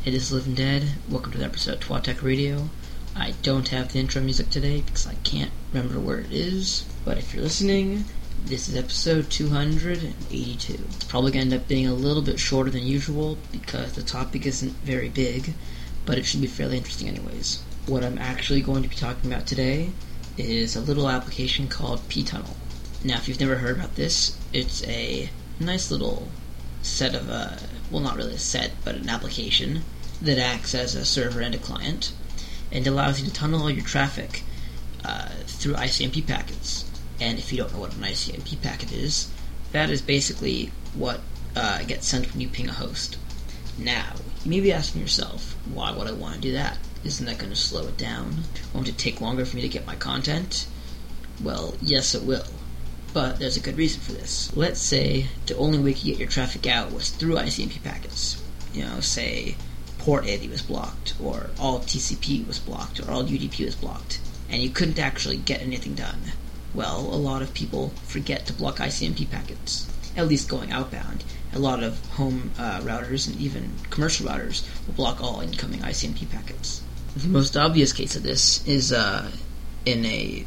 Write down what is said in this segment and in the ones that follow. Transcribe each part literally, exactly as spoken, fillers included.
Hey, this is Living Dead. Welcome to the episode of Twat Tech Radio. I don't have the intro music today because I can't remember where it is. But if you're listening, this is episode two hundred eighty-two. It's probably going to end up being a little bit shorter than usual because the topic isn't very big, but it should be fairly interesting anyways. What I'm actually going to be talking about today is a little application called pTunnel. Now, if you've never heard about this, it's a nice little set of, uh, well, not really a set, but an application that acts as a server and a client, and allows you to tunnel all your traffic uh, through I C M P packets. And if you don't know what an I C M P packet is, that is basically what uh, gets sent when you ping a host. Now, you may be asking yourself, why would I want to do that? Isn't that going to slow it down? Won't it take longer for me to get my content? Well, yes it will. But there's a good reason for this. Let's say the only way to get your traffic out was through I C M P packets. You know, say port eighty was blocked, or all T C P was blocked, or all U D P was blocked, and you couldn't actually get anything done. Well, a lot of people forget to block I C M P packets, at least going outbound. A lot of home uh, routers and even commercial routers will block all incoming I C M P packets. The most obvious case of this is uh, in a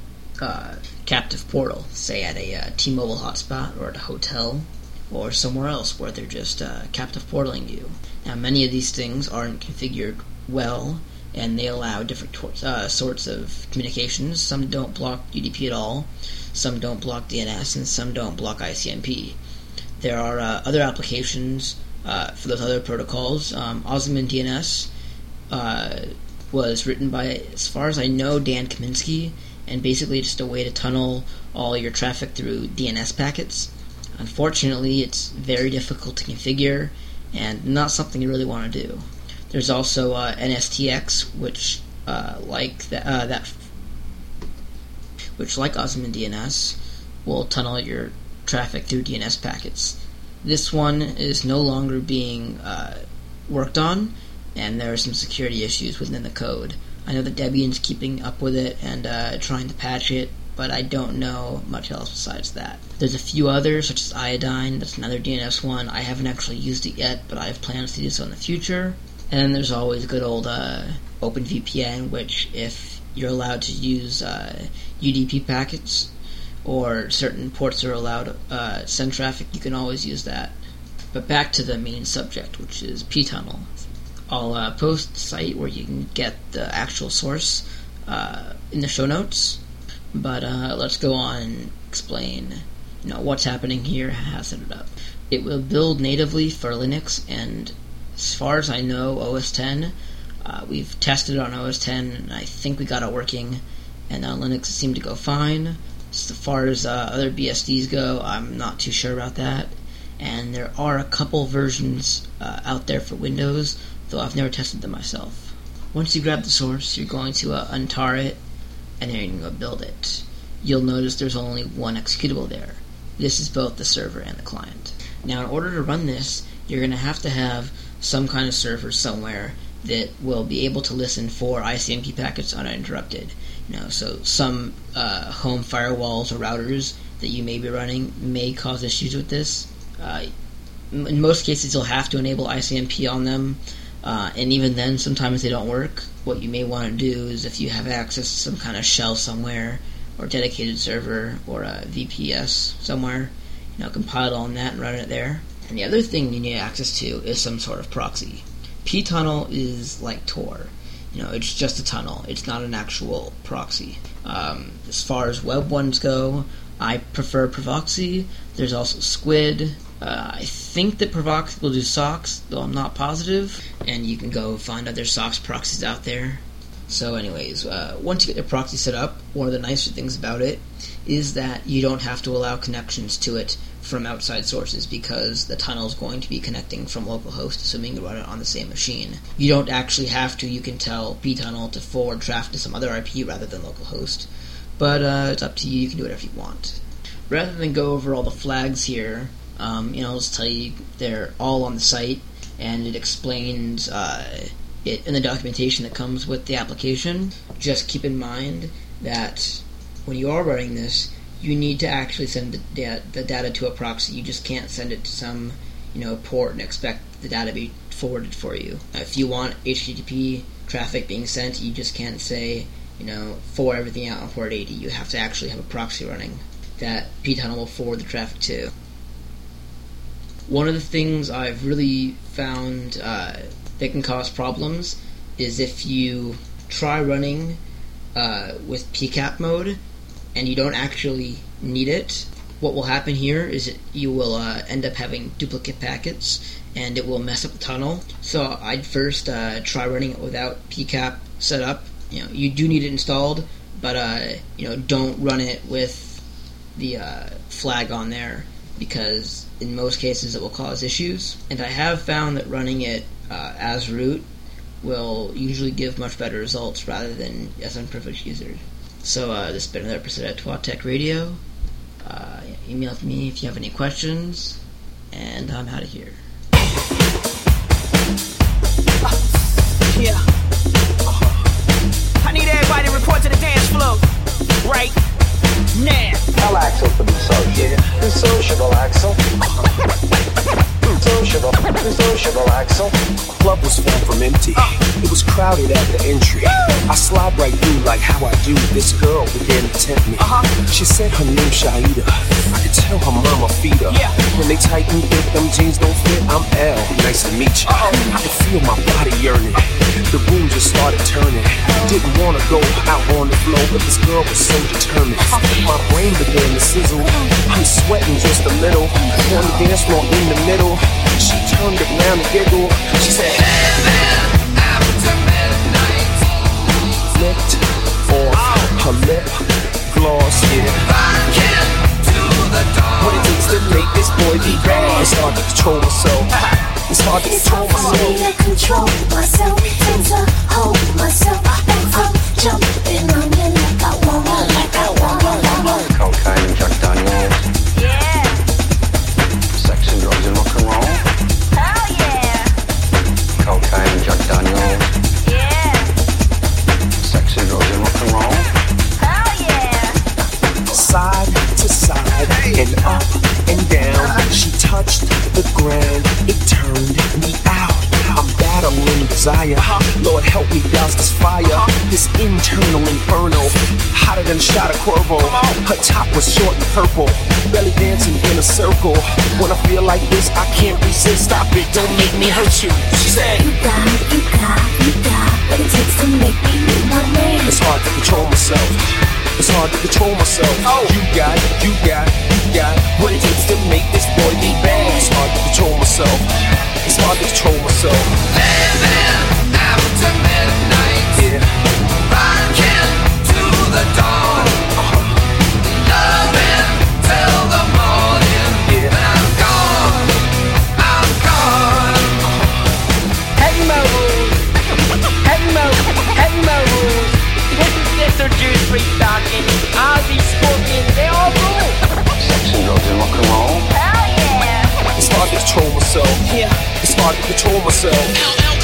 uh, captive portal, say at a uh, T-Mobile hotspot or at a hotel or somewhere else where they're just uh, captive portaling you. Now, many of these things aren't configured well, and they allow different tor- uh, sorts of communications. Some don't block U D P at all, some don't block D N S, and some don't block I C M P. There are uh, other applications uh, for those other protocols. Um, Osmond D N S uh, was written by, as far as I know, Dan Kaminsky, and basically just a way to tunnel all your traffic through D N S packets. Unfortunately, it's very difficult to configure and not something you really want to do. There's also uh, N S T X, which uh, like the, uh, that, which like Osmond D N S will tunnel your traffic through D N S packets. This one is no longer being uh, worked on, and there are some security issues within the code. I know that Debian's keeping up with it and uh, trying to patch it, but I don't know much else besides that. There's a few others, such as Iodine. That's another D N S one. I haven't actually used it yet, but I have plans to do so in the future. And then there's always good old uh, OpenVPN, which, if you're allowed to use uh, U D P packets, or certain ports are allowed to uh, send traffic, you can always use that. But back to the main subject, which is pTunnel. I'll uh, post the site where you can get the actual source uh, in the show notes. But uh, let's go on and explain, you know, what's happening here, how to set it up. It will build natively for Linux, and as far as I know, O S ten. Uh, we've tested it on O S ten, and I think we got it working, and on Linux it seemed to go fine. As far as uh, other B S Ds go, I'm not too sure about that. And there are a couple versions uh, out there for Windows, though I've never tested them myself. Once you grab the source, you're going to uh, untar it, and then you're going to go build it. You'll notice there's only one executable there. This is both the server and the client. Now, in order to run this, you're going to have to have some kind of server somewhere that will be able to listen for I C M P packets uninterrupted. You know, so some uh, home firewalls or routers that you may be running may cause issues with this. Uh, in most cases, you'll have to enable I C M P on them, uh, and even then, sometimes they don't work. What you may want to do is, if you have access to some kind of shell somewhere, or dedicated server, or a V P S somewhere, you know, compile on that and run it there. And the other thing you need access to is some sort of proxy. pTunnel is like Tor. You know, it's just a tunnel. It's not an actual proxy. Um, as far as web ones go, I prefer Provoxy. There's also Squid. Uh, I think that Provoxy will do socks, though I'm not positive. And you can go find other socks proxies out there. So anyways, uh, once you get your proxy set up, one of the nicer things about it is that you don't have to allow connections to it from outside sources, because the tunnel is going to be connecting from localhost, assuming you run it on the same machine. You don't actually have to. You can tell pTunnel to forward traffic to some other I P rather than localhost, but uh, it's up to you. You can do whatever you want. Rather than go over all the flags here, um, you know, I'll just tell you they're all on the site, and it explains uh, it in the documentation that comes with the application. Just keep in mind that when you are running this, you need to actually send the, da- the data to a proxy. You just can't send it to some, you know, port and expect the data be forwarded for you. If you want H T T P traffic being sent, you just can't say, you know, forward everything out on port eighty. You have to actually have a proxy running that ptunnel will forward the traffic to. One of the things I've really found uh, that can cause problems is if you try running uh, with P CAP mode and you don't actually need it. What will happen here is that you will uh, end up having duplicate packets, and it will mess up the tunnel. So I'd first uh, try running it without P CAP set up. You know, you do need it installed, but uh, you know, don't run it with the uh, flag on there, because in most cases it will cause issues. And I have found that running it uh, as root will usually give much better results rather than as unprivileged user. So uh, this has been another episode at Twat Tech Radio. Uh, email me if you have any questions, and I'm out of here. Uh, yeah. Uh-huh. I need everybody to report to the dance floor right now. Tell Axel to be sociable. Be sociable, Axel. Sociable. Be sociable, Axel. Club was far from empty. It was crowded at the entry. I slide right through like how I do. This girl began to tempt me. Uh-huh. She said her name Shaida. I could tell her mama feed her. Yeah. When they tighten fit, them jeans don't fit. I'm L. Nice to meet you. Uh-oh. I could feel my body yearning. The room just started turning. Didn't want to go out on the floor, but this girl was so determined. My brain began to sizzle. I'm sweating just a little. On the dance floor in the middle. She turned around and giggled. She said, after midnight, licked off her lip gloss, yeah. rockin' to the dawn. What it takes to make this boy be bad. It's hard to control myself. It's hard to It's control hard for me myself. to control myself, and to hold myself back from jumping on you like I wanna, like I wanna, wanna. Cocaine and Jack Daniels. Yeah, Sex and drugs and rock and roll. hell yeah, Cocaine and Jack Daniels. yeah, Sex and drugs and rock and roll. hell yeah. Side to side and up and down. She touched the ground. It turned me out. I'm battling desire. Lord help me douse this fire. This internal inferno, hotter than a shot of Cuervo. Her top was short and purple, belly dancing in a circle. When I feel like this, I can't resist. Stop it, don't make me hurt you. She said, You got, you got, you got what it takes to make me lose my name. it's hard to control myself. It's hard to control myself. Oh. You got, you got, you got what it takes to make this boy be bad. It's hard to control myself. It's hard to control myself. Living after midnight, Yeah. rockin' to the dawn. Loving till the morning. Yeah. When I'm gone, I'm gone. Heavy Mo rules. Heavy Mo, heavy Mo rules. This is Sister Juice Free Stocking. Ozzy Scorpion, they all rule. Sex and drugs and rock and roll. Hell yeah. It's hard to control myself. Yeah. It's hard to control myself.